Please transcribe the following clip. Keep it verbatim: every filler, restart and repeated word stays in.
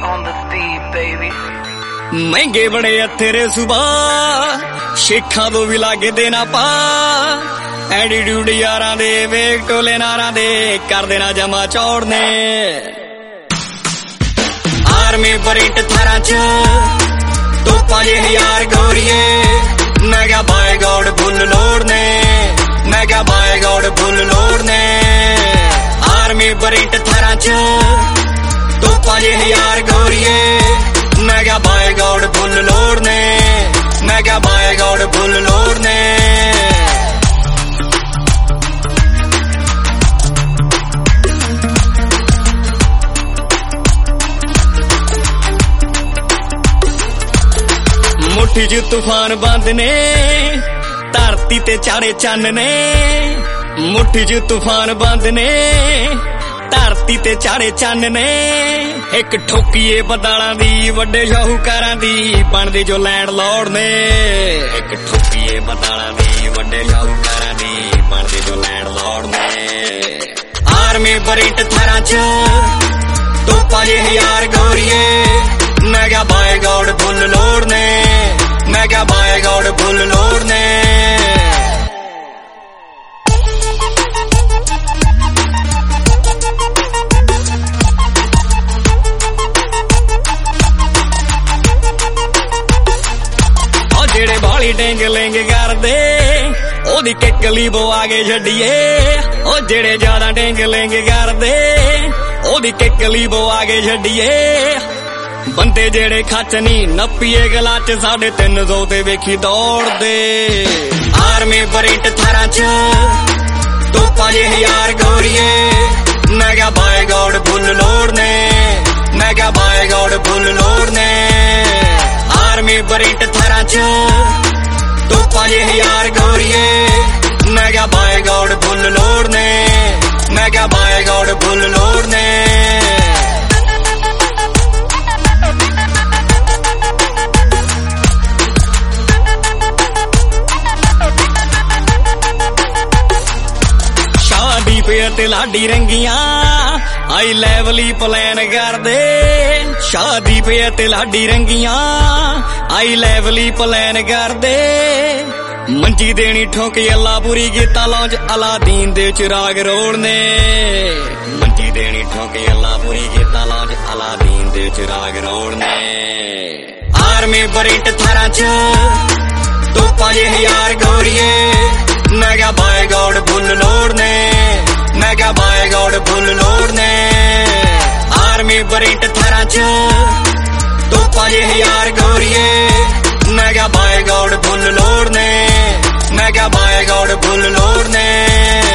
on the beat, baby. महंगे बड़े तेरे सुबह शेखा तो भी लागे देना पा एटीट्यूड यारां दे वेग टोले नारां दे कर देना जमा चौड़ने आर्मी परेड थारा च तोपा जे हजार गोरिए मैं क्या बाय गॉड फुल लोड़ने मैं क्या बाय गॉड फुल लोड़ने आर्मी परेड थारा च तोपा जे हजार गोरिए मैं क्या बाय गॉड फुल लोड़ने मैं क्या बाय गॉड फुल लोड़ने मुट्ठी च तूफान बंद ने धरती ते चाड़े चन्न ने मुट्ठी च तूफान बंद ने धरती ते चाड़े चन्न ने एक ठोकीए बदालां दी वड्डे शाहूकारां दी बनदे जो लैंड लॉर्ड ने एक ठोकीए बदालां दी वड्डे शाहूकारां दी बनदे जो लैंड लॉर्ड ने आर्मी परेड थारां च तोपा जे हजार गोरिए मैं क्या बाय गॉड फुल लोड़ने मैं क्या बाय गॉड फुल लोड़ने जेड़े बाली डेंग लेंगे कर दे ओदी किकली बवा के छड्डिए ओ जेड़े ज्यादा डेंग लेंगे कर दे ओदी किकली बवा के छड्डिए बंदे जेड़े खच नी नप्पीए गला च साढ़े तीन सौ ते वेखी दौड़ दे आर्मी परेड थारा च तोपा जे हजार गोरिए मैं क्या बाय गॉड फुल लोड़ने मैं क्या बाय गॉड फुल लोड़ने आर्मी परेड थारा च तोपा जे हजार गोरिए मैं क्या बाय गॉड फुल लोड़ने मैं क्या बाय गॉड फुल लोड़ने शादी पे ते लाडी रंगियां आई लेवली प्लान कर दे शादी पे ते लाडी रंगियां आई लेवली प्लान कर दे मंजी देनी ठोकी अल्लाह पूरी गीता लौंज अलादीन दे चिराग रोड़ने मंजी देनी ठोकी अल्लाह पूरी गीता लौंज अलादीन दे चिराग रोड़ने आर्मी परेड थारा च तोपा जे हजार गोरिए मैं क्या बाय गॉड फुल लोड़ने मैं क्या बाय गॉड फुल लोड़ने आर्मी परेड थारा च तोपा जे हजार गोरिए मैं क्या बाय गॉड फुल लोड़ने मैं क्या बाय गॉड फुल लोड़ने